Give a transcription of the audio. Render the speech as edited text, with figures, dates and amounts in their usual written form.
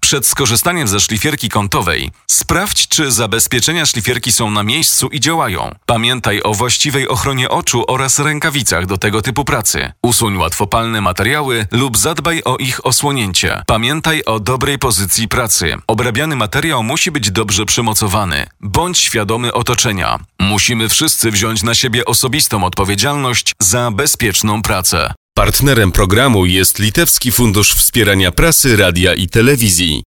Przed skorzystaniem ze szlifierki kątowej sprawdź, czy zabezpieczenia szlifierki są na miejscu i działają. Pamiętaj o właściwej ochronie oczu oraz rękawicach do tego typu pracy. Usuń łatwopalne materiały lub zadbaj o ich osłonięcie. Pamiętaj o dobrej pozycji pracy. Obrabiany materiał musi być dobrze przymocowany. Bądź świadomy otoczenia. Musimy wszyscy wziąć na siebie osobistą odpowiedzialność za bezpieczną pracę. Partnerem programu jest Litewski Fundusz Wspierania Prasy, Radia i Telewizji.